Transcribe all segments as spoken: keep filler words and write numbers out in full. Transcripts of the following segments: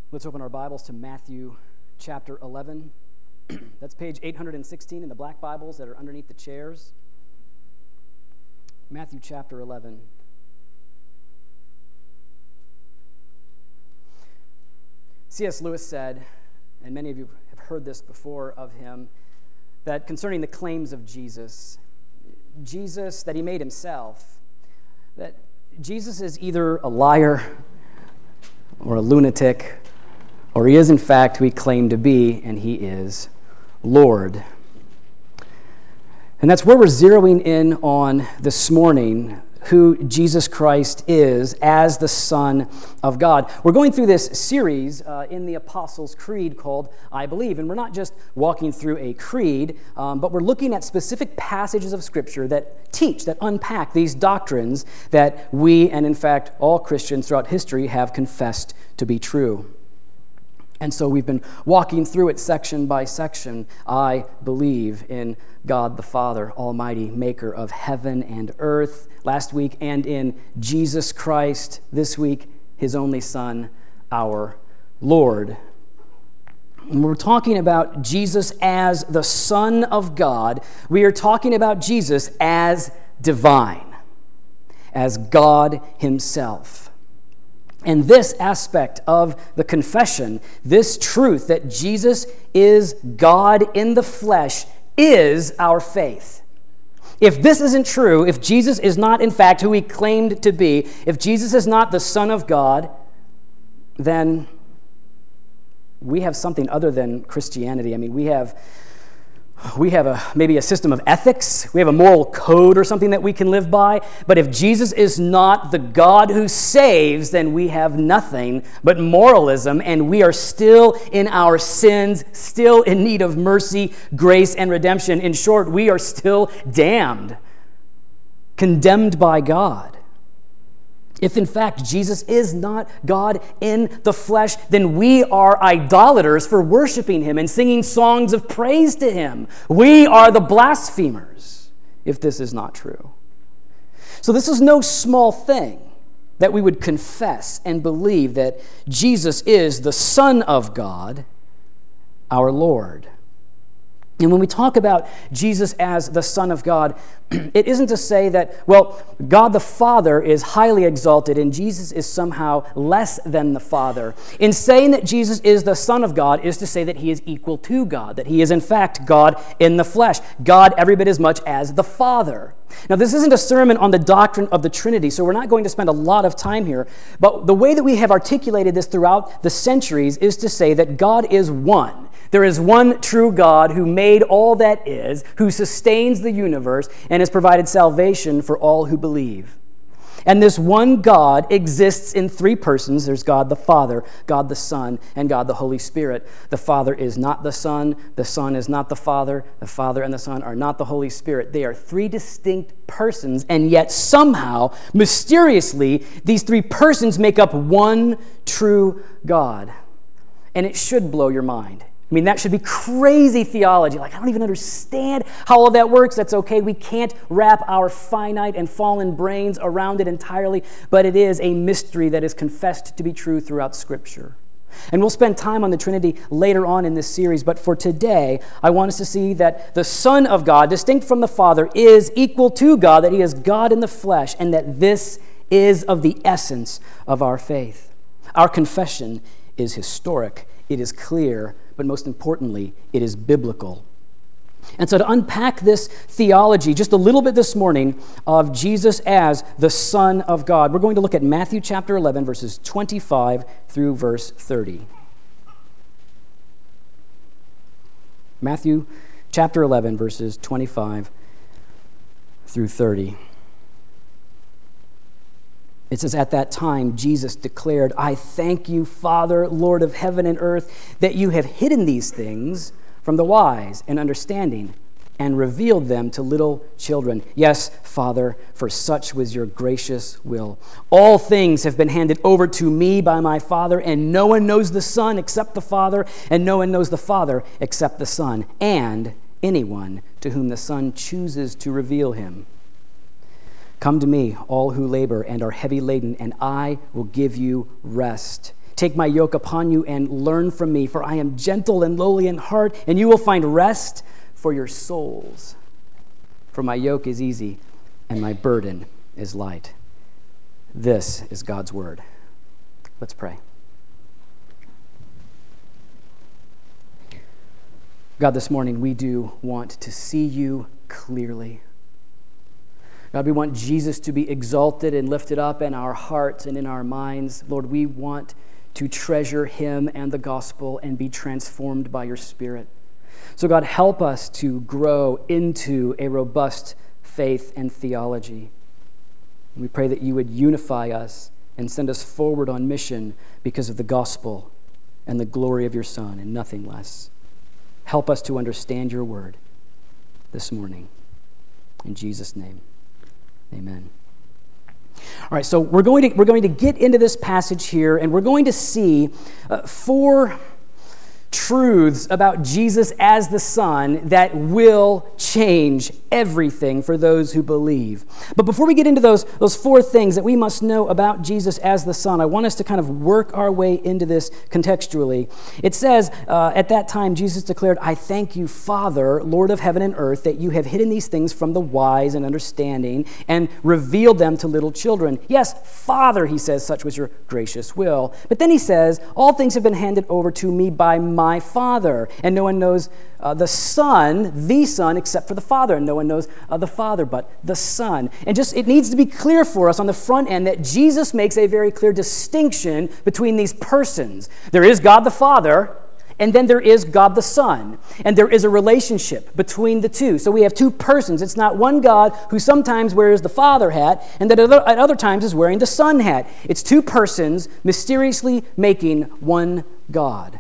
Let's open our Bibles to Matthew chapter eleven. That's page eight hundred sixteen in the black Bibles that are underneath the chairs. Matthew chapter eleven. C S Lewis said, and many of you have heard this before of him, that concerning the claims of Jesus, Jesus, that he made himself, that Jesus is either a liar or a lunatic, or he is in fact who he claimed to be, and he is Lord. And that's where we're zeroing in on this morning, who Jesus Christ is as the Son of God. We're going through this series uh, in the Apostles' Creed called I Believe, and we're not just walking through a creed, um, but we're looking at specific passages of Scripture that teach, that unpack these doctrines that we, and in fact all Christians throughout history, have confessed to be true. And so we've been walking through it section by section. I believe in God the Father, Almighty, maker of heaven and earth, last week, and in Jesus Christ this week, his only Son, our Lord. And we're talking about Jesus as the Son of God. We are talking about Jesus as divine, as God himself. And this aspect of the confession, this truth that Jesus is God in the flesh, is our faith. If this isn't true, if Jesus is not in fact who he claimed to be, if Jesus is not the Son of God, then we have something other than Christianity. I mean, we have we have a maybe a system of ethics. We have a moral code or something that we can live by. But if Jesus is not the God who saves, then we have nothing but moralism, and we are still in our sins, still in need of mercy, grace, and redemption. In short, we are still damned, condemned by God. If in fact Jesus is not God in the flesh, then we are idolaters for worshiping him and singing songs of praise to him. We are the blasphemers if this is not true. So this is no small thing that we would confess and believe that Jesus is the Son of God, our Lord. And when we talk about Jesus as the Son of God, it isn't to say that, well, God the Father is highly exalted and Jesus is somehow less than the Father. In saying that Jesus is the Son of God is to say that he is equal to God, that he is in fact God in the flesh, God every bit as much as the Father. Now, this isn't a sermon on the doctrine of the Trinity, so we're not going to spend a lot of time here, but the way that we have articulated this throughout the centuries is to say that God is one. There is one true God who made all that is, who sustains the universe, and has provided salvation for all who believe. And this one God exists in three persons. There's God the Father, God the Son, and God the Holy Spirit. The Father is not the Son, the Son is not the Father, the Father and the Son are not the Holy Spirit. They are three distinct persons, and yet somehow, mysteriously, these three persons make up one true God. And it should blow your mind. I mean, that should be crazy theology. Like, I don't even understand how all that works. That's okay. We can't wrap our finite and fallen brains around it entirely, but it is a mystery that is confessed to be true throughout Scripture. And we'll spend time on the Trinity later on in this series, but for today, I want us to see that the Son of God, distinct from the Father, is equal to God, that he is God in the flesh, and that this is of the essence of our faith. Our confession is historic, it is clear, but most importantly, it is biblical. And so to unpack this theology just a little bit this morning of Jesus as the Son of God, we're going to look at Matthew chapter eleven, verses twenty-five through verse thirty. Matthew chapter eleven, verses twenty-five through thirty. It says, at that time, Jesus declared, I thank you, Father, Lord of heaven and earth, that you have hidden these things from the wise and understanding and revealed them to little children. Yes, Father, for such was your gracious will. All things have been handed over to me by my Father, and no one knows the Son except the Father, and no one knows the Father except the Son, and anyone to whom the Son chooses to reveal him. Come to me, all who labor and are heavy laden, and I will give you rest. Take my yoke upon you and learn from me, for I am gentle and lowly in heart, and you will find rest for your souls. For my yoke is easy and my burden is light. This is God's word. Let's pray. God, this morning we do want to see you clearly. God, we want Jesus to be exalted and lifted up in our hearts and in our minds. Lord, we want to treasure him and the gospel and be transformed by your Spirit. So God, help us to grow into a robust faith and theology. We pray that you would unify us and send us forward on mission because of the gospel and the glory of your Son and nothing less. Help us to understand your word this morning. In Jesus' name, amen. All right, so we're going to we're going to get into this passage here, and we're going to see uh, four truths about Jesus as the Son that will change everything for those who believe. But before we get into those, those four things that we must know about Jesus as the Son, I want us to kind of work our way into this contextually. It says, uh, at that time, Jesus declared, I thank you, Father, Lord of heaven and earth, that you have hidden these things from the wise and understanding and revealed them to little children. Yes, Father, he says, such was your gracious will. But then he says, all things have been handed over to me by my Father, and no one knows uh, the Son, the Son, except for the Father, and no one knows uh, the Father but the Son. And just it needs to be clear for us on the front end that Jesus makes a very clear distinction between these persons. There is God the Father, and then there is God the Son, and there is a relationship between the two. So we have two persons. It's not one God who sometimes wears the Father hat, and that at other times is wearing the Son hat. It's two persons mysteriously making one God.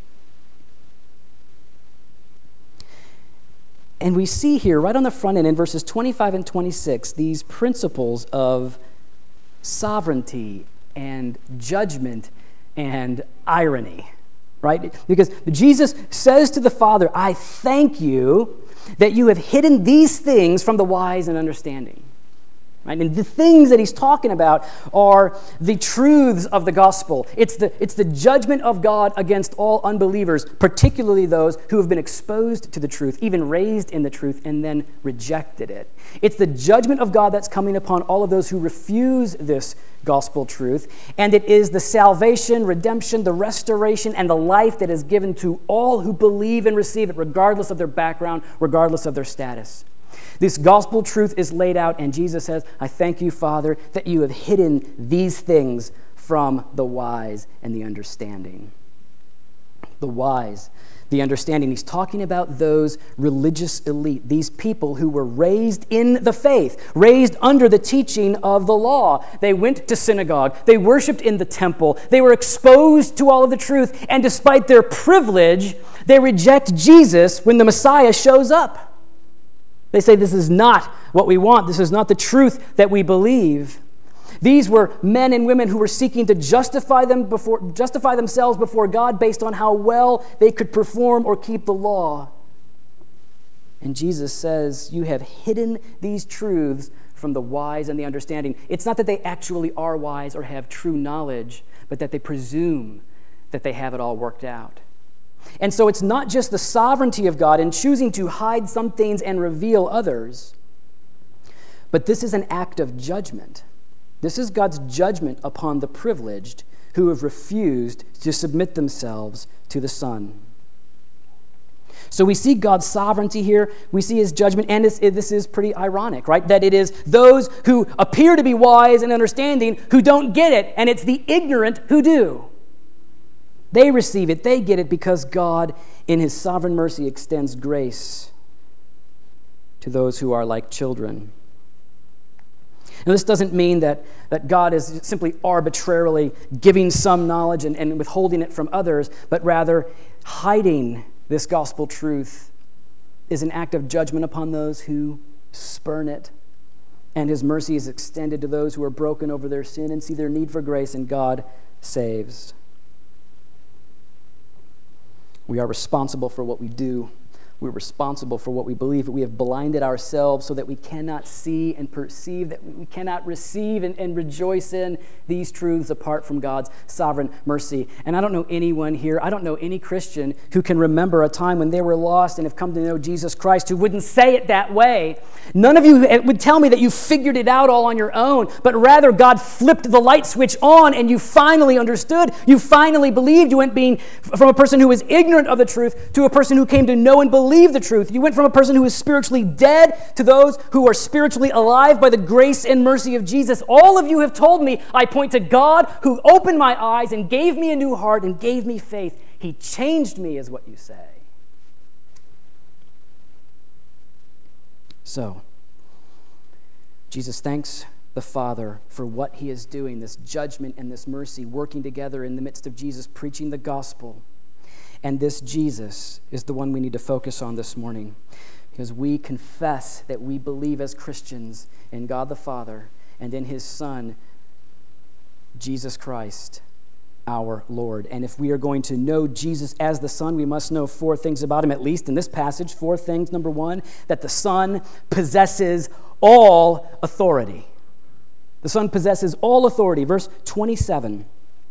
And we see here, right on the front end, in verses twenty-five and twenty-six, these principles of sovereignty and judgment and irony, right? Because Jesus says to the Father, I thank you that you have hidden these things from the wise and understanding. Right? And the things that he's talking about are the truths of the gospel. It's the, it's the judgment of God against all unbelievers, particularly those who have been exposed to the truth, even raised in the truth, and then rejected it. It's the judgment of God that's coming upon all of those who refuse this gospel truth. And it is the salvation, redemption, the restoration, and the life that is given to all who believe and receive it, regardless of their background, regardless of their status. This gospel truth is laid out, and Jesus says, I thank you, Father, that you have hidden these things from the wise and the understanding. The wise, the understanding. He's talking about those religious elite, these people who were raised in the faith, raised under the teaching of the law. They went to synagogue. They worshiped in the temple. They were exposed to all of the truth, and despite their privilege, they reject Jesus when the Messiah shows up. They say, this is not what we want. This is not the truth that we believe. These were men and women who were seeking to justify them before, justify themselves before God based on how well they could perform or keep the law. And Jesus says, you have hidden these truths from the wise and the understanding. It's not that they actually are wise or have true knowledge, but that they presume that they have it all worked out. And so it's not just the sovereignty of God in choosing to hide some things and reveal others, but this is an act of judgment. This is God's judgment upon the privileged who have refused to submit themselves to the Son. So we see God's sovereignty here, we see his judgment, and this, this is pretty ironic, right? That it is those who appear to be wise and understanding who don't get it, and it's the ignorant who do. They receive it, they get it because God, in his sovereign mercy, extends grace to those who are like children. Now, this doesn't mean that, that God is simply arbitrarily giving some knowledge and, and withholding it from others, but rather hiding this gospel truth is an act of judgment upon those who spurn it. And his mercy is extended to those who are broken over their sin and see their need for grace, and God saves. We are responsible for what we do we're responsible for what we believe, but we have blinded ourselves so that we cannot see and perceive, that we cannot receive and, and rejoice in these truths apart from God's sovereign mercy. And I don't know anyone here, I don't know any Christian who can remember a time when they were lost and have come to know Jesus Christ who wouldn't say it that way. None of you would tell me that you figured it out all on your own, but rather God flipped the light switch on and you finally understood, you finally believed. You went being from a person who was ignorant of the truth to a person who came to know and believe the truth. You went from a person who is spiritually dead to those who are spiritually alive by the grace and mercy of Jesus. All of you have told me I point to God who opened my eyes and gave me a new heart and gave me faith. He changed me, is what you say. So, Jesus thanks the Father for what he is doing, this judgment and this mercy working together in the midst of Jesus preaching the gospel. And this Jesus is the one we need to focus on this morning, because we confess that we believe as Christians in God the Father and in his Son, Jesus Christ, our Lord. And if we are going to know Jesus as the Son, we must know four things about him, at least in this passage. Four things. Number one, that the Son possesses all authority. The Son possesses all authority. Verse twenty-seven.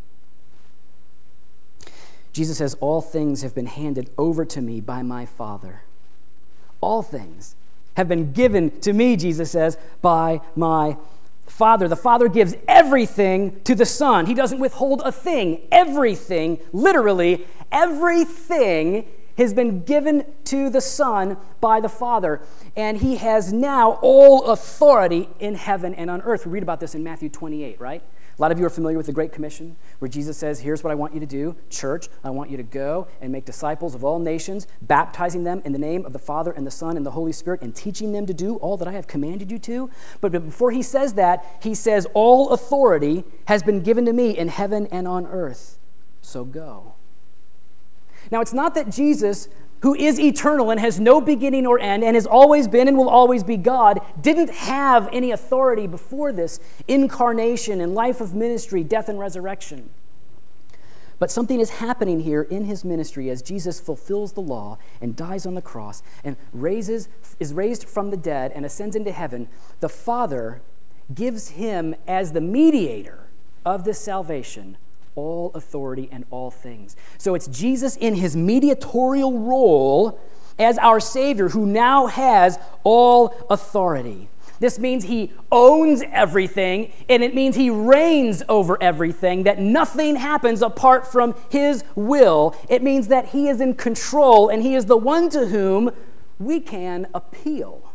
Jesus says, all things have been handed over to me by my Father. All things have been given to me, Jesus says, by my Father. The Father gives everything to the Son. He doesn't withhold a thing. Everything, literally, everything has been given to the Son by the Father. And he has now all authority in heaven and on earth. We read about this in Matthew twenty-eight, right? A lot of you are familiar with the Great Commission, where Jesus says, here's what I want you to do. Church, I want you to go and make disciples of all nations, baptizing them in the name of the Father and the Son and the Holy Spirit, and teaching them to do all that I have commanded you to. But before he says that, he says, all authority has been given to me in heaven and on earth. So go. Now, it's not that Jesus, who is eternal and has no beginning or end and has always been and will always be God, didn't have any authority before this incarnation and life of ministry, death and resurrection. But something is happening here in his ministry as Jesus fulfills the law and dies on the cross and raises, is raised from the dead and ascends into heaven. The Father gives him as the mediator of this salvation all authority and all things. So it's Jesus in his mediatorial role as our Savior who now has all authority. This means he owns everything, and it means he reigns over everything, that nothing happens apart from his will. It means that he is in control, and he is the one to whom we can appeal.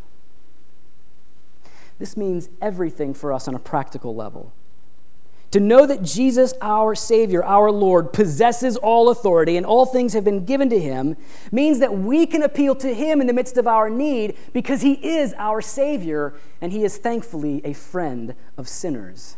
This means everything for us on a practical level. To know that Jesus, our Savior, our Lord, possesses all authority and all things have been given to him means that we can appeal to him in the midst of our need because he is our Savior and he is thankfully a friend of sinners.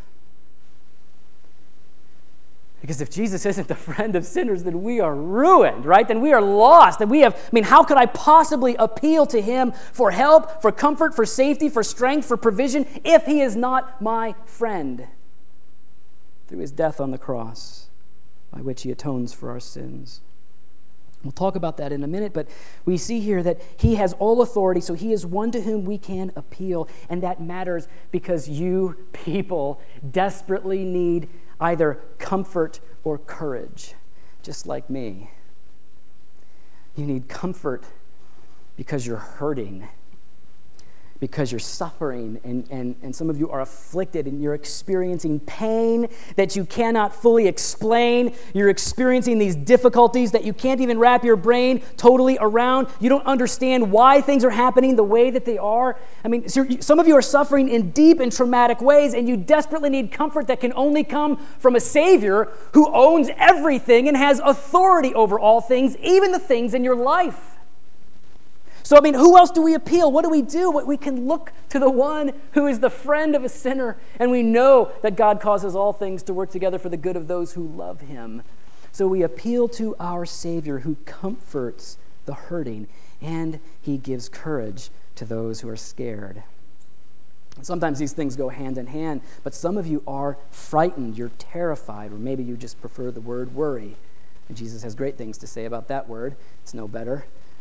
Because if Jesus isn't the friend of sinners, then we are ruined, right? Then we are lost. And we have, I mean, how could I possibly appeal to him for help, for comfort, for safety, for strength, for provision, if he is not my friend? Through his death on the cross, by which he atones for our sins. We'll talk about that in a minute, but we see here that he has all authority, so he is one to whom we can appeal, and that matters because you people desperately need either comfort or courage, just like me. You need comfort because you're hurting, because you're suffering, and, and, and some of you are afflicted, and you're experiencing pain that you cannot fully explain. You're experiencing these difficulties that you can't even wrap your brain totally around. You don't understand why things are happening the way that they are. I mean, so some of you are suffering in deep and traumatic ways, and you desperately need comfort that can only come from a Savior who owns everything and has authority over all things, even the things in your life. So, I mean, who else do we appeal? What do we do? We can look to the one who is the friend of a sinner, and we know that God causes all things to work together for the good of those who love him. So we appeal to our Savior who comforts the hurting, and he gives courage to those who are scared. Sometimes these things go hand in hand, but some of you are frightened, you're terrified, or maybe you just prefer the word worry. And Jesus has great things to say about that word. It's no better.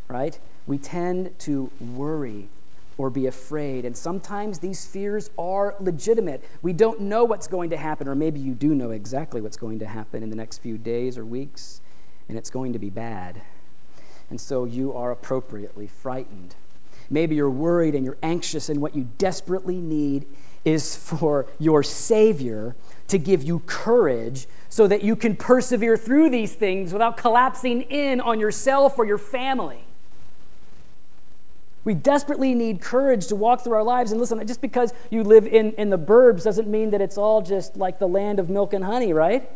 right? We tend to worry or be afraid, and sometimes these fears are legitimate. We don't know what's going to happen, or maybe you do know exactly what's going to happen in the next few days or weeks, and it's going to be bad. And so you are appropriately frightened. Maybe you're worried and you're anxious, and what you desperately need is for your Savior to give you courage so that you can persevere through these things without collapsing in on yourself or your family. We desperately need courage to walk through our lives. And listen, just because you live in, in the burbs doesn't mean that it's all just like the land of milk and honey, right?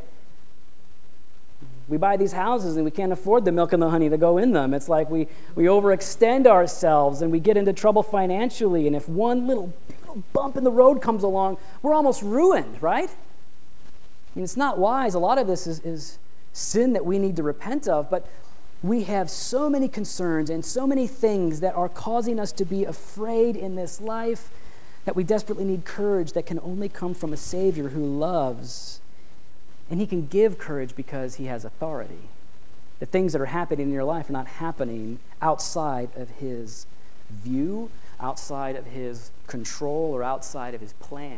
We buy these houses and we can't afford the milk and the honey to go in them. It's like we, we overextend ourselves and we get into trouble financially. And if one little, little bump in the road comes along, we're almost ruined, right? I mean, it's not wise. A lot of this is, is sin that we need to repent of. But we have so many concerns and so many things that are causing us to be afraid in this life that we desperately need courage that can only come from a Savior who loves. And he can give courage because he has authority. The things that are happening in your life are not happening outside of his view, outside of his control, or outside of his plan.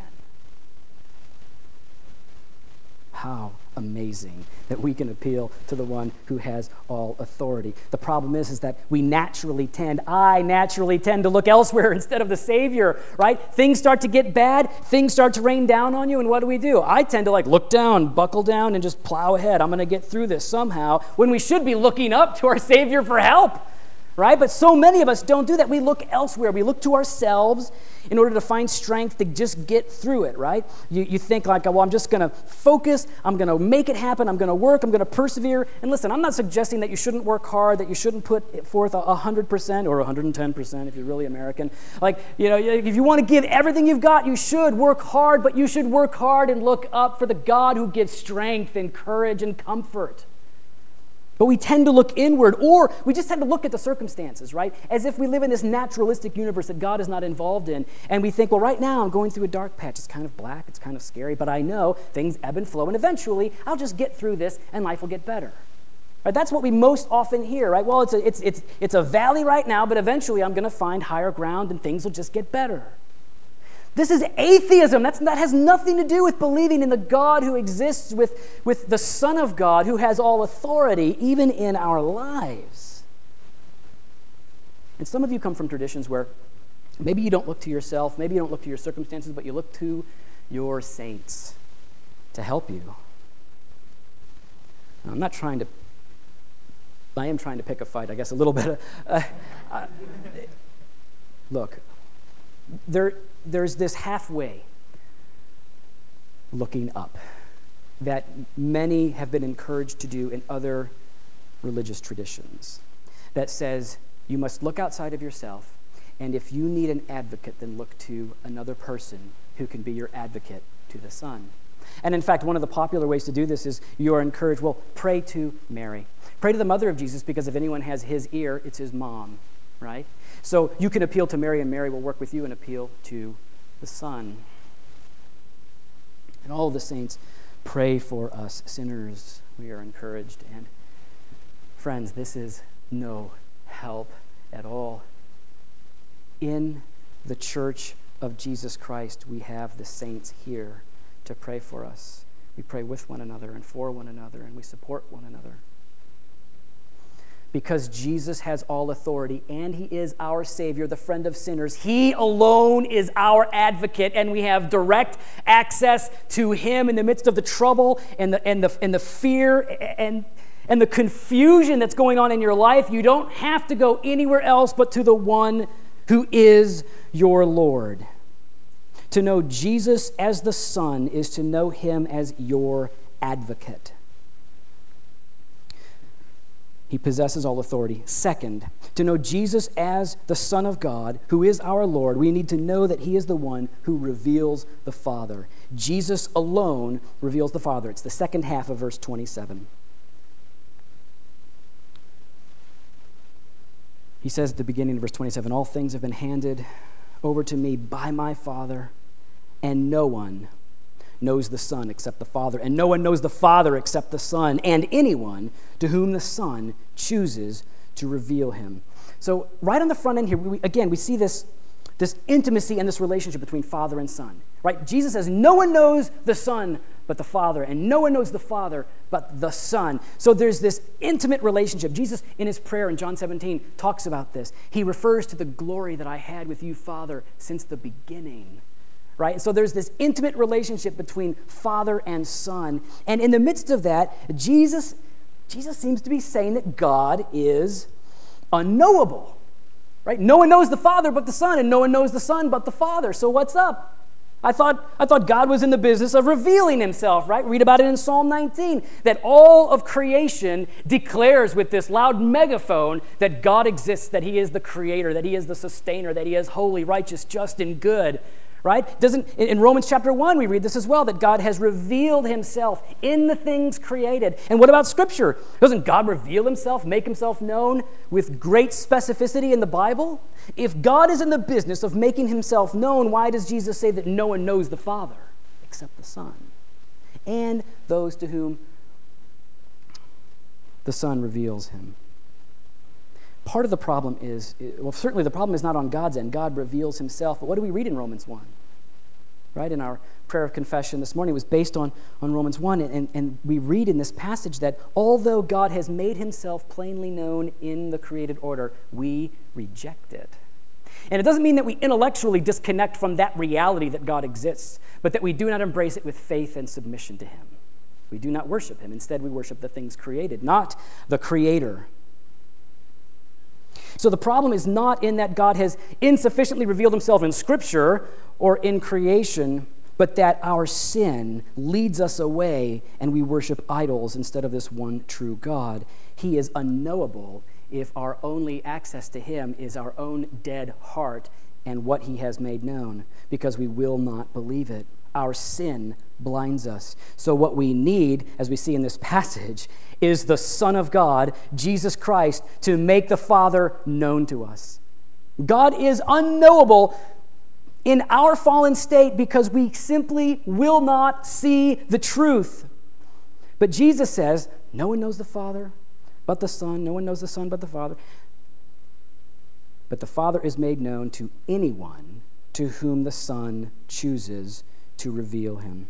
How amazing that we can appeal to the one who has all authority. The problem is, is that we naturally tend, I naturally tend to look elsewhere instead of the Savior, right? Things start to get bad, things start to rain down on you, and what do we do? I tend to like look down, buckle down, and just plow ahead. I'm going to get through this somehow, when we should be looking up to our Savior for help, right? But so many of us don't do that. We look elsewhere. We look to ourselves in order to find strength to just get through it, right? You, you think like, well, I'm just going to focus. I'm going to make it happen. I'm going to work. I'm going to persevere. And listen, I'm not suggesting that you shouldn't work hard, that you shouldn't put forth one hundred percent or one hundred ten percent if you're really American. Like, you know, if you want to give everything you've got, you should work hard, but you should work hard and look up for the God who gives strength and courage and comfort. But we tend to look inward, or we just tend to look at the circumstances, right? As if we live in this naturalistic universe that God is not involved in. And we think, well, right now I'm going through a dark patch. It's kind of black, it's kind of scary, but I know things ebb and flow, and eventually I'll just get through this and life will get better. Right? That's what we most often hear, right? Well, it's a, it's, it's, it's a valley right now, but eventually I'm going to find higher ground and things will just get better. This is atheism. That's, that has nothing to do with believing in the God who exists with, with the Son of God who has all authority, even in our lives. And some of you come from traditions where maybe you don't look to yourself, maybe you don't look to your circumstances, but you look to your saints to help you. Now, I'm not trying to, I am trying to pick a fight, I guess, a little bit. Uh, uh, look, there... There's this halfway looking up that many have been encouraged to do in other religious traditions that says you must look outside of yourself, and if you need an advocate, then look to another person who can be your advocate to the Son. And in fact, one of the popular ways to do this is you are encouraged, well, pray to Mary. Pray to the mother of Jesus, because if anyone has his ear, it's his mom, right? So you can appeal to Mary, and Mary will work with you and appeal to the Son. And all of the saints pray for us sinners. We are encouraged. And friends, this is no help at all. In the church of Jesus Christ, we have the saints here to pray for us. We pray with one another and for one another, and we support one another. Because Jesus has all authority and he is our Savior, the friend of sinners. He alone is our advocate, and we have direct access to him in the midst of the trouble and the, and the, and the fear and, and the confusion that's going on in your life. You don't have to go anywhere else but to the one who is your Lord. To know Jesus as the Son is to know him as your advocate. He possesses all authority. Second, to know Jesus as the Son of God, who is our Lord, we need to know that he is the one who reveals the Father. Jesus alone reveals the Father. It's the second half of verse twenty-seven. He says at the beginning of verse twenty-seven, all things have been handed over to me by my Father, and no one knows the Son except the Father, and no one knows the Father except the Son, and anyone to whom the Son chooses to reveal him. So right on the front end here, we, again, we see this, this intimacy and this relationship between Father and Son. Right? Jesus says, no one knows the Son but the Father, and no one knows the Father but the Son. So there's this intimate relationship. Jesus, in his prayer in John seventeen, talks about this. He refers to the glory that I had with you, Father, since the beginning. Right? So there's this intimate relationship between Father and Son. And in the midst of that, Jesus, Jesus seems to be saying that God is unknowable. Right? No one knows the Father but the Son, and no one knows the Son but the Father. So what's up? I thought, I thought God was in the business of revealing himself, right? Read about it in Psalm nineteen, that all of creation declares with this loud megaphone that God exists, that he is the creator, that he is the sustainer, that he is holy, righteous, just, and good. Right? Doesn't in Romans chapter one, we read this as well, that God has revealed himself in the things created. And what about Scripture? Doesn't God reveal himself, make himself known with great specificity in the Bible? If God is in the business of making himself known, why does Jesus say that no one knows the Father except the Son and those to whom the Son reveals him? Part of the problem is, well, certainly the problem is not on God's end. God reveals himself. But what do we read in Romans one? Right? In our prayer of confession this morning, it was based on, on Romans one. And, and we read in this passage that although God has made himself plainly known in the created order, we reject it. And it doesn't mean that we intellectually disconnect from that reality that God exists, but that we do not embrace it with faith and submission to him. We do not worship him. Instead, we worship the things created, not the Creator. So the problem is not in that God has insufficiently revealed himself in Scripture or in creation, but that our sin leads us away and we worship idols instead of this one true God. He is unknowable if our only access to him is our own dead heart and what he has made known, because we will not believe it. Our sin blinds us. So what we need, as we see in this passage, is the Son of God, Jesus Christ, to make the Father known to us. God is unknowable in our fallen state because we simply will not see the truth. But Jesus says, no one knows the Father but the Son. No one knows the Son but the Father. But the Father is made known to anyone to whom the Son chooses to reveal him.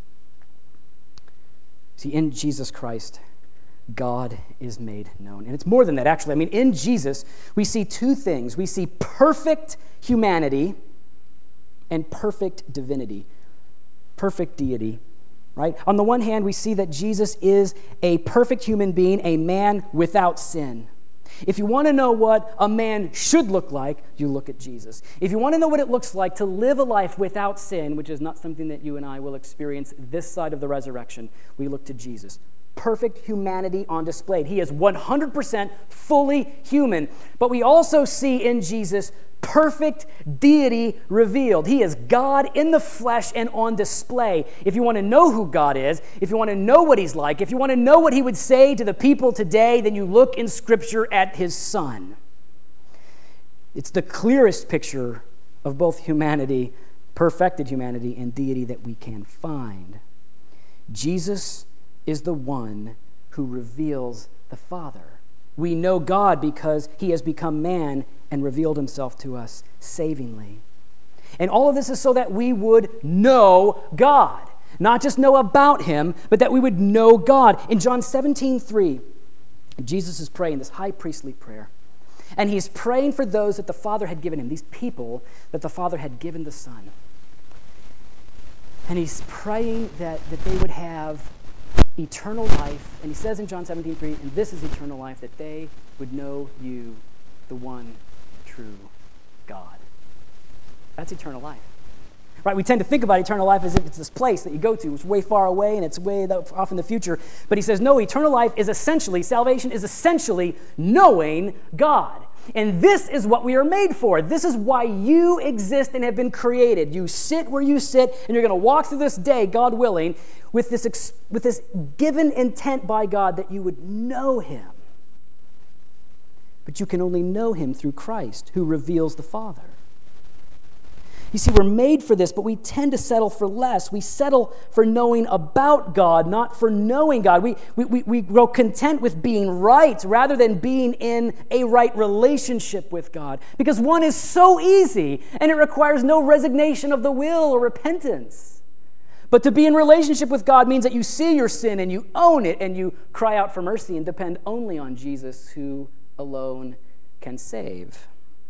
See, in Jesus Christ, God is made known. And it's more than that, actually. I mean, in Jesus, we see two things. We see perfect humanity and perfect divinity, perfect deity, right? On the one hand, we see that Jesus is a perfect human being, a man without sin. If you want to know what a man should look like, you look at Jesus. If you want to know what it looks like to live a life without sin, which is not something that you and I will experience this side of the resurrection, we look to Jesus. Perfect humanity on display. He is one hundred percent fully human. But we also see in Jesus perfect deity revealed. He is God in the flesh and on display. If you want to know who God is, if you want to know what he's like, if you want to know what he would say to the people today, then you look in Scripture at his Son. It's the clearest picture of both humanity, perfected humanity, and deity that we can find. Jesus is the one who reveals the Father. We know God because he has become man and revealed himself to us savingly. And all of this is so that we would know God. Not just know about him, but that we would know God. In John seventeen three, Jesus is praying this high priestly prayer. And he's praying for those that the Father had given him, these people that the Father had given the Son. And he's praying that, that they would have eternal life. And he says in John seventeen three, and this is eternal life, that they would know you, the one true God. That's eternal life. Right? We tend to think about eternal life as if it's this place that you go to. It's way far away and it's way off in the future. But he says, no, eternal life is essentially, salvation is essentially knowing God. And this is what we are made for. This is why you exist and have been created. You sit where you sit, and you're going to walk through this day, God willing, with this, ex- with this given intent by God that you would know him. But you can only know him through Christ, who reveals the Father. You see, we're made for this, but we tend to settle for less. We settle for knowing about God, not for knowing God. We, we, we, we grow content with being right rather than being in a right relationship with God. Because one is so easy, and it requires no resignation of the will or repentance. But to be in relationship with God means that you see your sin and you own it and you cry out for mercy and depend only on Jesus, who alone can save.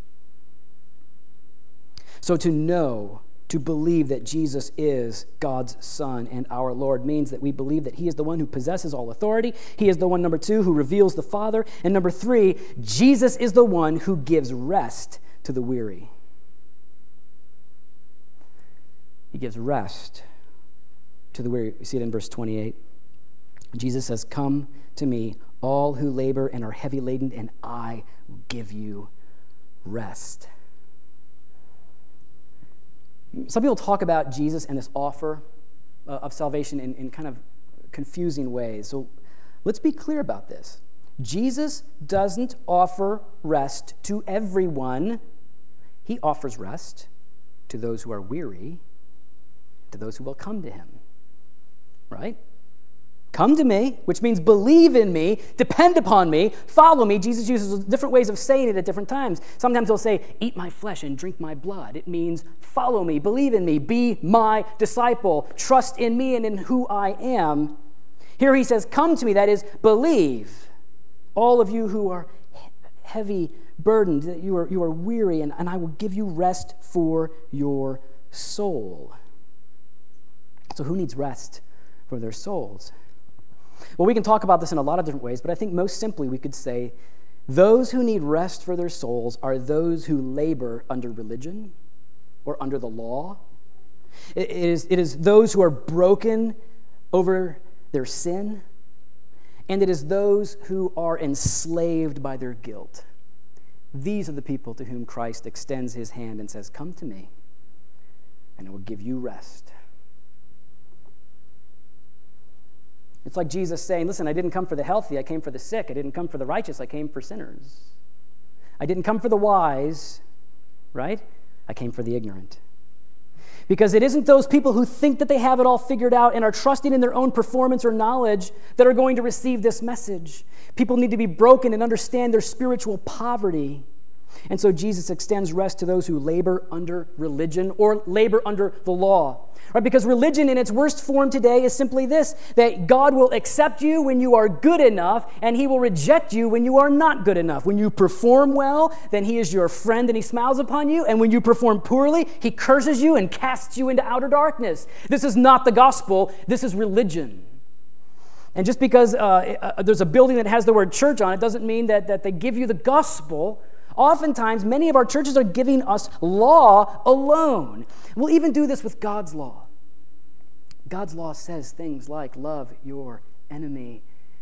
So to know, to believe that Jesus is God's Son and our Lord means that we believe that he is the one who possesses all authority. He is the one, number two, who reveals the Father. And number three, Jesus is the one who gives rest to the weary. He gives rest to the weary. We see it in verse twenty-eight. Jesus says, "Come to me, all who labor and are heavy laden, and I will give you rest." Some people talk about Jesus and this offer uh, of salvation in, in kind of confusing ways. So let's be clear about this. Jesus doesn't offer rest to everyone. He offers rest to those who are weary, to those who will come to him. Right? Come to me, which means believe in me, depend upon me, follow me. Jesus uses different ways of saying it at different times. Sometimes he'll say, eat my flesh and drink my blood. It means follow me, believe in me, be my disciple, trust in me and in who I am. Here he says, come to me, that is, believe. All of you who are heavy burdened, that you are, you are weary, and, and I will give you rest for your soul. So who needs rest for their souls? Well, we can talk about this in a lot of different ways, but I think most simply we could say those who need rest for their souls are those who labor under religion or under the law. It is, it is those who are broken over their sin, and it is those who are enslaved by their guilt. These are the people to whom Christ extends his hand and says, come to me, and I will give you rest. It's like Jesus saying, listen, I didn't come for the healthy, I came for the sick. I didn't come for the righteous, I came for sinners. I didn't come for the wise, right? I came for the ignorant. Because it isn't those people who think that they have it all figured out and are trusting in their own performance or knowledge that are going to receive this message. People need to be broken and understand their spiritual poverty. And so Jesus extends rest to those who labor under religion or labor under the law. Right? Because religion in its worst form today is simply this, that God will accept you when you are good enough, and he will reject you when you are not good enough. When you perform well, then he is your friend and he smiles upon you, and when you perform poorly, he curses you and casts you into outer darkness. This is not the gospel, this is religion. And just because uh, uh, there's a building that has the word church on it doesn't mean that, that they give you the gospel. Oftentimes, many of our churches are giving us law alone. We'll even do this with God's law. God's law says things like, love your enemy,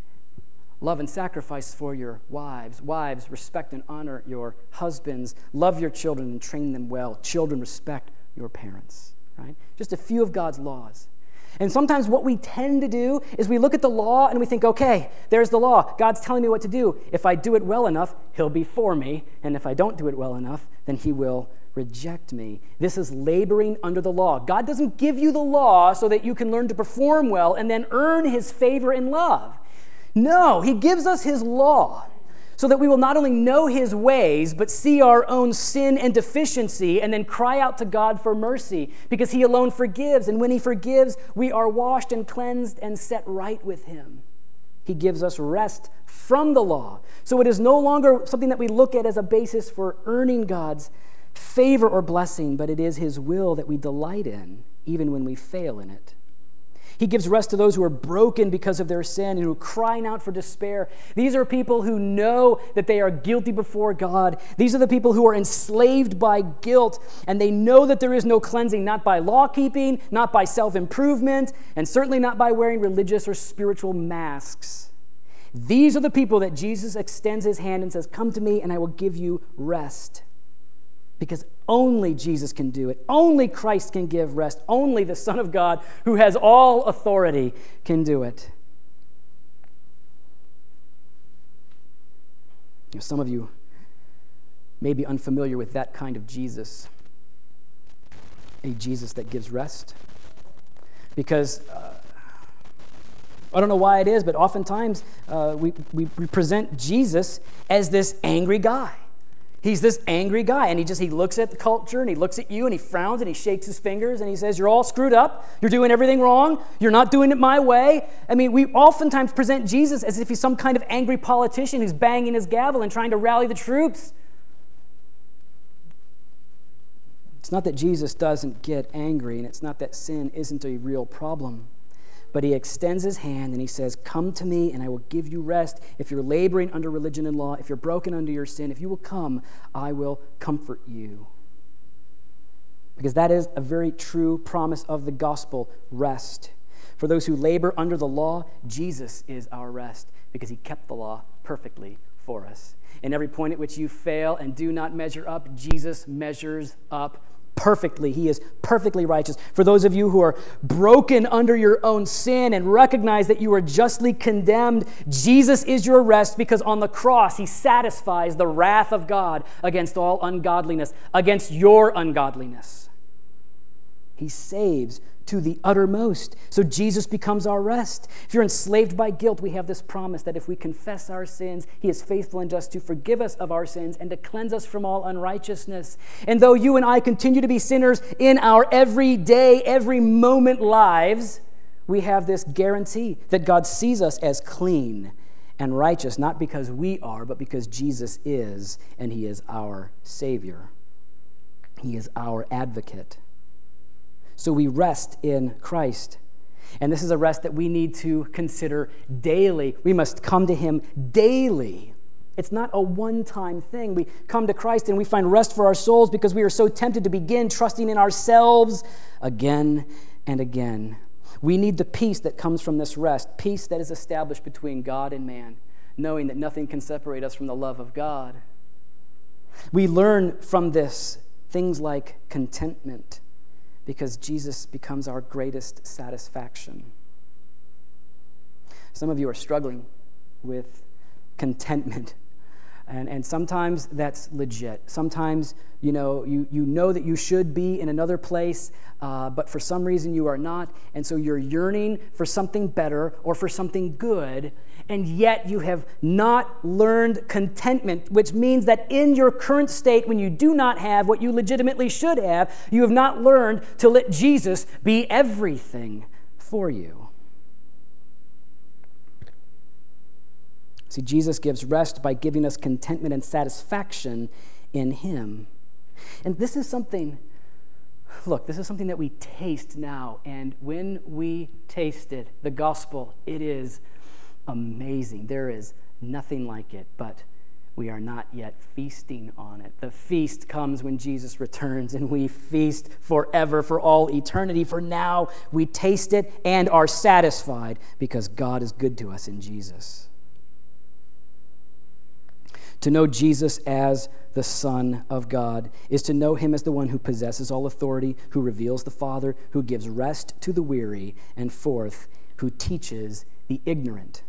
love and sacrifice for your wives. Wives, respect and honor your husbands. Love your children and train them well. Children, respect your parents. Right? Just a few of God's laws. And sometimes what we tend to do is we look at the law and we think, okay, there's the law. God's telling me what to do. If I do it well enough, he'll be for me. And if I don't do it well enough, then he will reject me. This is laboring under the law. God doesn't give you the law so that you can learn to perform well and then earn his favor and love. No, he gives us his law so that we will not only know his ways, but see our own sin and deficiency and then cry out to God for mercy because he alone forgives. And when he forgives, we are washed and cleansed and set right with him. He gives us rest from the law. So it is no longer something that we look at as a basis for earning God's favor or blessing, but it is his will that we delight in, even when we fail in it. He gives rest to those who are broken because of their sin and who are crying out for despair. These are people who know that they are guilty before God. These are the people who are enslaved by guilt, and they know that there is no cleansing, not by law-keeping, not by self-improvement, and certainly not by wearing religious or spiritual masks. These are the people that Jesus extends his hand and says, come to me and I will give you rest. Because only Jesus can do it. Only Christ can give rest. Only the Son of God, who has all authority, can do it. You know, some of you may be unfamiliar with that kind of Jesus. a Jesus that gives rest? Because uh, I don't know why it is, but oftentimes uh, we, we, we present Jesus as this angry guy. He's this angry guy, and he just he looks at the culture, and he looks at you, and he frowns, and he shakes his fingers, and he says, you're all screwed up. You're doing everything wrong. You're not doing it my way. I mean, we oftentimes present Jesus as if he's some kind of angry politician who's banging his gavel and trying to rally the troops. It's not that Jesus doesn't get angry, and it's not that sin isn't a real problem. But he extends his hand and he says, come to me and I will give you rest. If you're laboring under religion and law, if you're broken under your sin, if you will come, I will comfort you. Because that is a very true promise of the gospel, rest. For those who labor under the law, Jesus is our rest because he kept the law perfectly for us. In every point at which you fail and do not measure up, Jesus measures up perfectly. He is perfectly righteous. For those of you who are broken under your own sin and recognize that you are justly condemned, Jesus is your rest because on the cross he satisfies the wrath of God against all ungodliness, against your ungodliness. He saves to the uttermost. So Jesus becomes our rest. If you're enslaved by guilt, we have this promise that if we confess our sins, he is faithful and just to forgive us of our sins and to cleanse us from all unrighteousness. And though you and I continue to be sinners in our everyday, every moment lives, we have this guarantee that God sees us as clean and righteous, not because we are, but because Jesus is, and he is our Savior. He is our advocate. So we rest in Christ. And this is a rest that we need to consider daily. We must come to him daily. It's not a one-time thing. We come to Christ and we find rest for our souls because we are so tempted to begin trusting in ourselves again and again. We need the peace that comes from this rest, peace that is established between God and man, knowing that nothing can separate us from the love of God. We learn from this things like contentment, because Jesus becomes our greatest satisfaction. Some of you are struggling with contentment, and, and sometimes that's legit. Sometimes, you know, you, you know that you should be in another place, uh, but for some reason you are not, and so you're yearning for something better or for something good, and yet you have not learned contentment, which means that in your current state, when you do not have what you legitimately should have, you have not learned to let Jesus be everything for you. See, Jesus gives rest by giving us contentment and satisfaction in him. And this is something, look, this is something that we taste now, and when we taste it, the gospel, it is amazing. There is nothing like it, but we are not yet feasting on it. The feast comes when Jesus returns, and we feast forever, for all eternity. For now, we taste it and are satisfied because God is good to us in Jesus. To know Jesus as the Son of God is to know him as the one who possesses all authority, who reveals the Father, who gives rest to the weary, and fourth, who teaches the ignorant.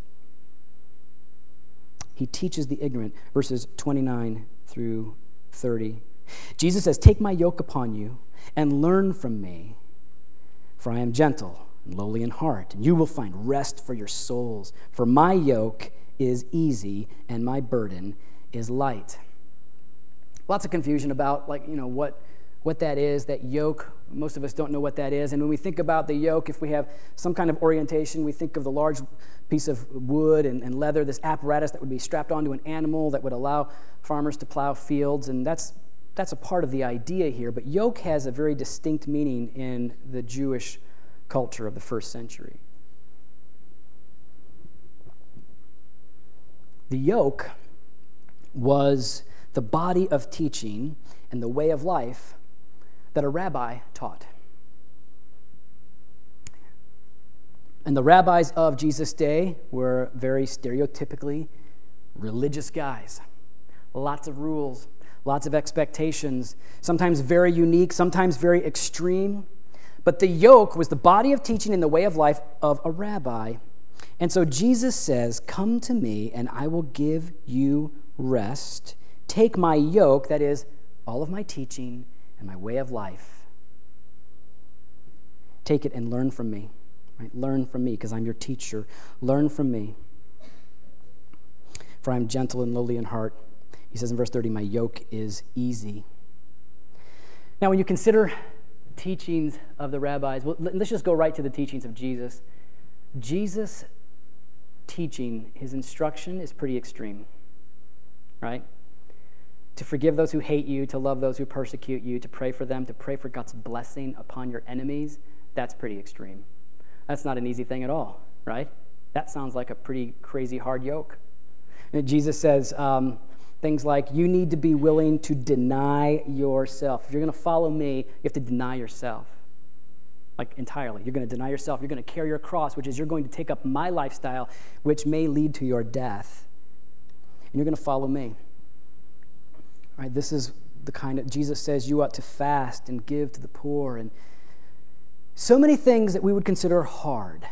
He teaches the ignorant. Verses twenty-nine through thirty. Jesus says, take my yoke upon you and learn from me, for I am gentle and lowly in heart, and you will find rest for your souls. For my yoke is easy and my burden is light. Lots of confusion about, like, you know, what what that is, that yoke. Most of us don't know what that is. And when we think about the yoke, if we have some kind of orientation, we think of the large piece of wood and, and leather, this apparatus that would be strapped onto an animal that would allow farmers to plow fields. And that's that's a part of the idea here. But yoke has a very distinct meaning in the Jewish culture of the first century. The yoke was the body of teaching and the way of life that a rabbi taught. And the rabbis of Jesus' day were very stereotypically religious guys. Lots of rules, lots of expectations, sometimes very unique, sometimes very extreme. But the yoke was the body of teaching and the way of life of a rabbi. And so Jesus says, come to me and I will give you rest. Take my yoke, that is, all of my teaching and my way of life. Take it and learn from me. Right? Learn from me, because I'm your teacher. Learn from me. For I am gentle and lowly in heart. He says in verse thirty, my yoke is easy. Now, when you consider teachings of the rabbis, well, let's just go right to the teachings of Jesus. Jesus' teaching, his instruction is pretty extreme, right? To forgive those who hate you, to love those who persecute you, to pray for them, to pray for God's blessing upon your enemies, that's pretty extreme. That's not an easy thing at all, right? That sounds like a pretty crazy hard yoke. And Jesus says um, things like, you need to be willing to deny yourself. If you're going to follow me, you have to deny yourself. Like entirely. You're going to deny yourself. You're going to carry your cross, which is you're going to take up my lifestyle, which may lead to your death. And you're going to follow me. Right? This is the kind of, Jesus says you ought to fast and give to the poor, and so many things that we would consider hard.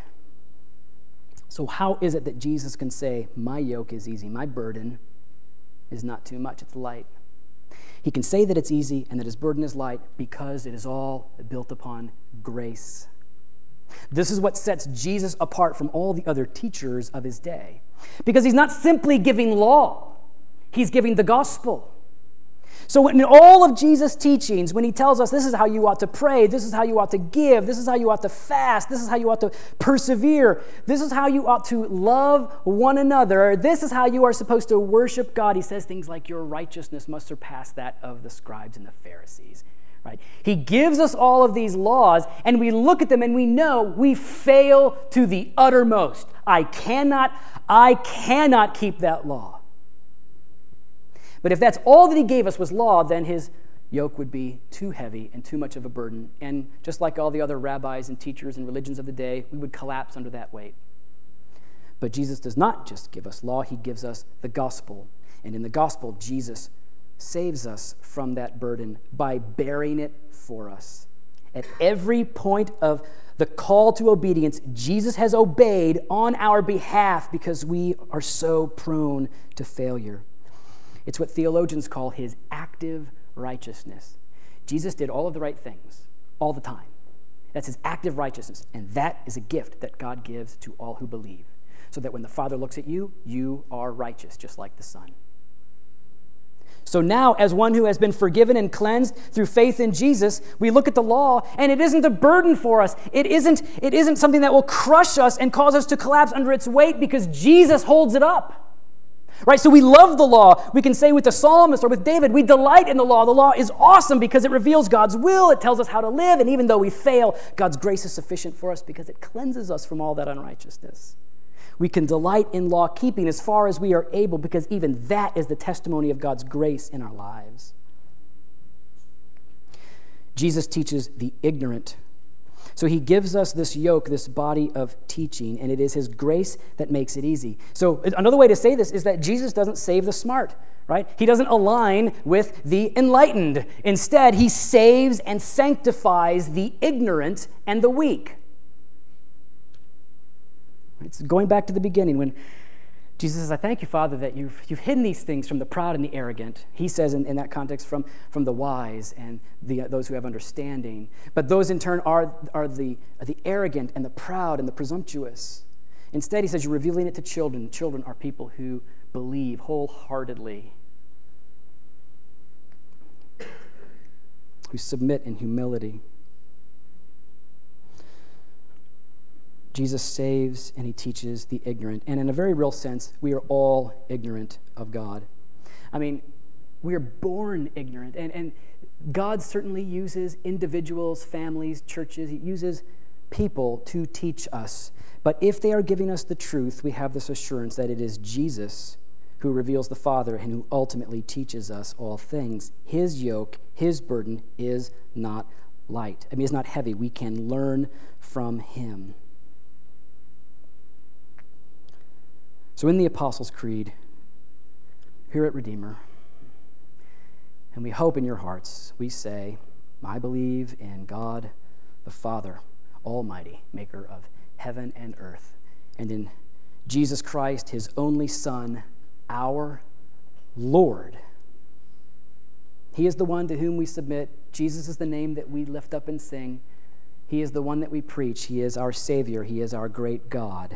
So how is it that Jesus can say, my yoke is easy, my burden is not too much, it's light? He can say that it's easy and that his burden is light because it is all built upon grace. This is what sets Jesus apart from all the other teachers of his day. Because he's not simply giving law, he's giving the gospel. So in all of Jesus' teachings, when he tells us this is how you ought to pray, this is how you ought to give, this is how you ought to fast, this is how you ought to persevere, this is how you ought to love one another, this is how you are supposed to worship God, he says things like your righteousness must surpass that of the scribes and the Pharisees. Right? He gives us all of these laws, and we look at them and we know we fail to the uttermost. I cannot, I cannot keep that law. But if that's all that he gave us was law, then his yoke would be too heavy and too much of a burden. And just like all the other rabbis and teachers and religions of the day, we would collapse under that weight. But Jesus does not just give us law, he gives us the gospel. And in the gospel, Jesus saves us from that burden by bearing it for us. At every point of the call to obedience, Jesus has obeyed on our behalf because we are so prone to failure. It's what theologians call his active righteousness. Jesus did all of the right things, all the time. That's his active righteousness, and that is a gift that God gives to all who believe, so that when the Father looks at you, you are righteous, just like the Son. So now, as one who has been forgiven and cleansed through faith in Jesus, we look at the law, and it isn't a burden for us. It isn't, it isn't something that will crush us and cause us to collapse under its weight because Jesus holds it up. Right, so we love the law. We can say with the psalmist or with David, we delight in the law. The law is awesome because it reveals God's will. It tells us how to live. And even though we fail, God's grace is sufficient for us because it cleanses us from all that unrighteousness. We can delight in law keeping as far as we are able because even that is the testimony of God's grace in our lives. Jesus teaches the ignorant. So he gives us this yoke, this body of teaching, and it is his grace that makes it easy. So another way to say this is that Jesus doesn't save the smart, right? He doesn't align with the enlightened. Instead, he saves and sanctifies the ignorant and the weak. It's going back to the beginning when Jesus says, I thank you, Father, that you've, you've hidden these things from the proud and the arrogant. He says in, in that context from, from the wise and the, uh, those who have understanding. But those in turn are, are, the, are the arrogant and the proud and the presumptuous. Instead, he says, you're revealing it to children. Children are people who believe wholeheartedly, who submit in humility. Jesus saves and he teaches the ignorant. And in a very real sense, we are all ignorant of God. I mean, we are born ignorant. And, and God certainly uses individuals, families, churches. He uses people to teach us. But if they are giving us the truth, we have this assurance that it is Jesus who reveals the Father and who ultimately teaches us all things. His yoke, his burden is not light. I mean, it's not heavy. We can learn from him. So in the Apostles' Creed, here at Redeemer, and we hope in your hearts, we say, I believe in God the Father, Almighty, maker of heaven and earth, and in Jesus Christ, his only Son, our Lord. He is the one to whom we submit. Jesus is the name that we lift up and sing. He is the one that we preach. He is our Savior. He is our great God.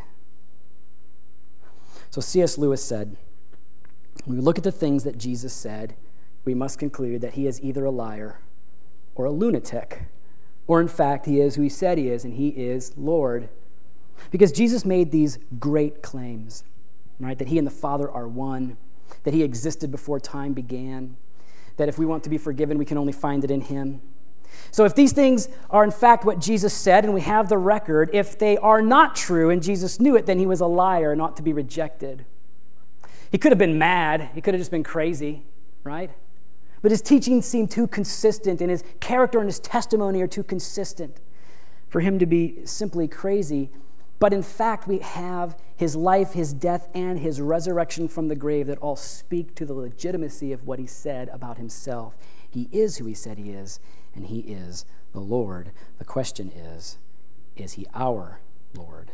So C S Lewis said, when we look at the things that Jesus said, we must conclude that he is either a liar or a lunatic, or in fact, he is who he said he is, and he is Lord. Because Jesus made these great claims, right? That he and the Father are one, that he existed before time began, that if we want to be forgiven, we can only find it in him. So if these things are in fact what Jesus said, and we have the record, if they are not true and Jesus knew it, then he was a liar and ought to be rejected. He could have been mad. He could have just been crazy, right? But his teachings seem too consistent, and his character and his testimony are too consistent for him to be simply crazy. But in fact, we have his life, his death, and his resurrection from the grave that all speak to the legitimacy of what he said about himself. He is who he said he is, and he is the Lord. The question is, is he our Lord?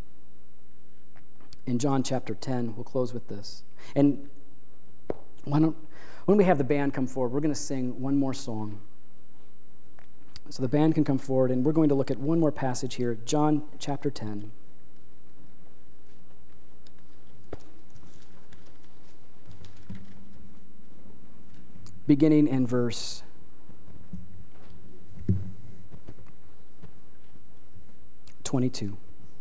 In John chapter ten, we'll close with this. And why don't, when we have the band come forward, we're going to sing one more song. So the band can come forward, and we're going to look at one more passage here, John chapter ten. Beginning in verse twenty-two.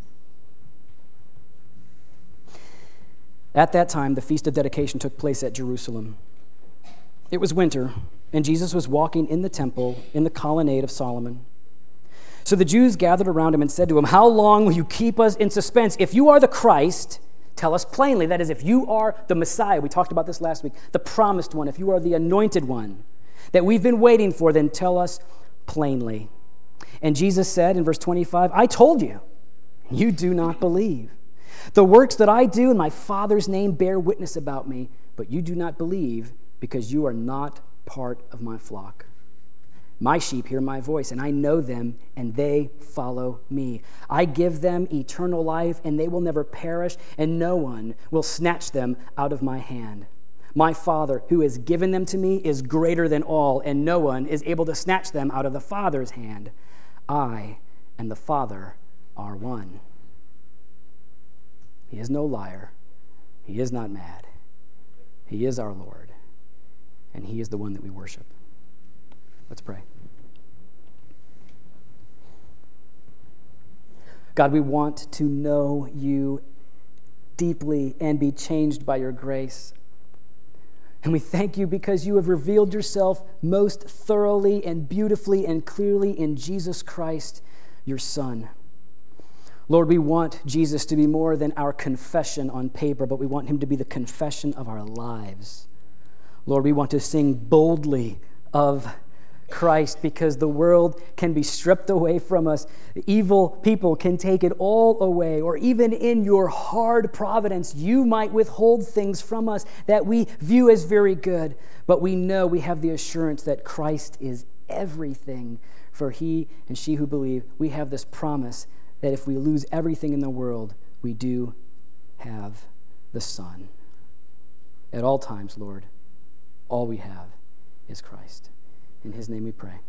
At that time, the Feast of Dedication took place at Jerusalem. It was winter, and Jesus was walking in the temple in the colonnade of Solomon. So the Jews gathered around him and said to him, "How long will you keep us in suspense? If you are the Christ, tell us plainly." That is, if you are the Messiah, we talked about this last week, the promised one, if you are the anointed one that we've been waiting for, then tell us plainly. And Jesus said in verse twenty-five, "I told you, you do not believe. The works that I do in my Father's name bear witness about me, but you do not believe because you are not part of my flock. My sheep hear my voice, and I know them, and they follow me. I give them eternal life, and they will never perish, and no one will snatch them out of my hand. My Father, who has given them to me, is greater than all, and no one is able to snatch them out of the Father's hand. I and the Father are one." He is no liar. He is not mad. He is our Lord, and he is the one that we worship. Let's pray. God, we want to know you deeply and be changed by your grace. And we thank you because you have revealed yourself most thoroughly and beautifully and clearly in Jesus Christ, your Son. Lord, we want Jesus to be more than our confession on paper, but we want him to be the confession of our lives. Lord, we want to sing boldly of Christ because the world can be stripped away from us. Evil people can take it all away, or even in your hard providence, you might withhold things from us that we view as very good. But we know we have the assurance that Christ is everything. For he and she who believe, we have this promise that if we lose everything in the world, we do have the Son. At all times, Lord, all we have is Christ. In his name we pray.